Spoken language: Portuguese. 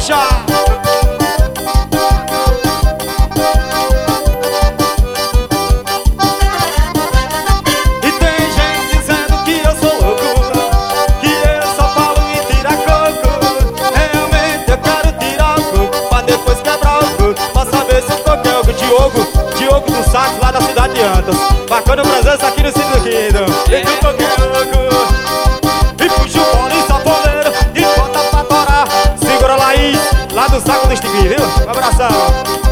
rocha. E tem gente dizendo que eu sou louco, que eu só falo em tirar coco. Realmente eu quero tirar o coco, pra depois quebrar o coco, pra saber se o coco é o Diogo do Sax, lá da cidade de Antas. Bacana presença aqui no Sítio do Quinto. E que o coco é louco, e puxa o pole e sapoleiro, e bota pra torar. Segura Laís, lá do Saco do Estigui, viu? Um abração.